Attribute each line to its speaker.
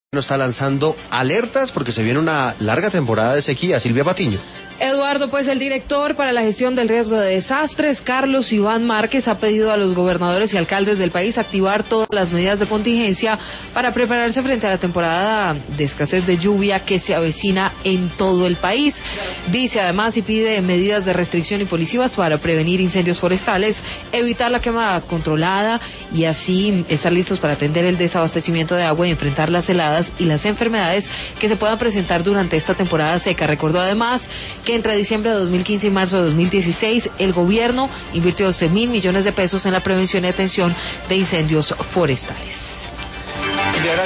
Speaker 1: Está lanzando alertas porque se viene una larga temporada de sequía. Silvia Patiño.
Speaker 2: Eduardo, pues el director para la gestión del riesgo de desastres, Carlos Iván Márquez, ha pedido a los gobernadores y alcaldes del país activar todas las medidas de contingencia para prepararse frente a la temporada de escasez de lluvia que se avecina en todo el país. Dice además y pide medidas de restricción impositivas para prevenir incendios forestales, evitar la quema controlada y así estar listos para atender el desabastecimiento de agua y enfrentar las heladas y las enfermedades que se puedan presentar durante esta temporada seca. Recordó además que entre diciembre de 2015 y marzo de 2016 el gobierno invirtió 12.000 millones de pesos en la prevención y atención de incendios forestales.
Speaker 1: Silvia, gracias.